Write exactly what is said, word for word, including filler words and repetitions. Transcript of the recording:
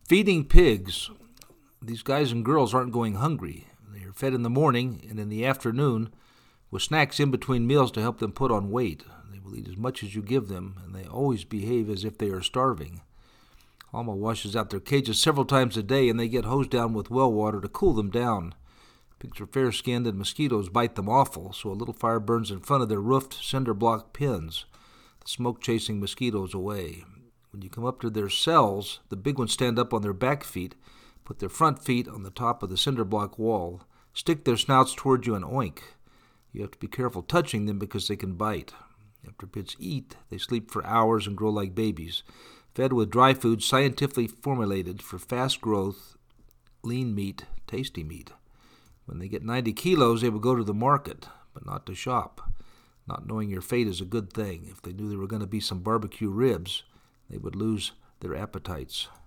Feeding pigs. These guys and girls aren't going hungry. They are fed in the morning and in the afternoon with snacks in between meals to help them put on weight. They will eat as much as you give them, and they always behave as if they are starving. Alma washes out their cages several times a day, and they get hosed down with well water to cool them down. Pigs are fair-skinned, and mosquitoes bite them awful, so a little fire burns in front of their roofed cinder-block pens, the smoke chasing mosquitoes away. When you come up to their cells, the big ones stand up on their back feet, put their front feet on the top of the cinder-block wall, stick their snouts toward you, and oink. You have to be careful touching them because they can bite. After pigs eat, they sleep for hours and grow like babies, fed with dry food scientifically formulated for fast growth, lean meat, tasty meat. When they get ninety kilos, they will go to the market, but not to shop. Not knowing your fate is a good thing. If they knew there were going to be some barbecue ribs, they would lose their appetites.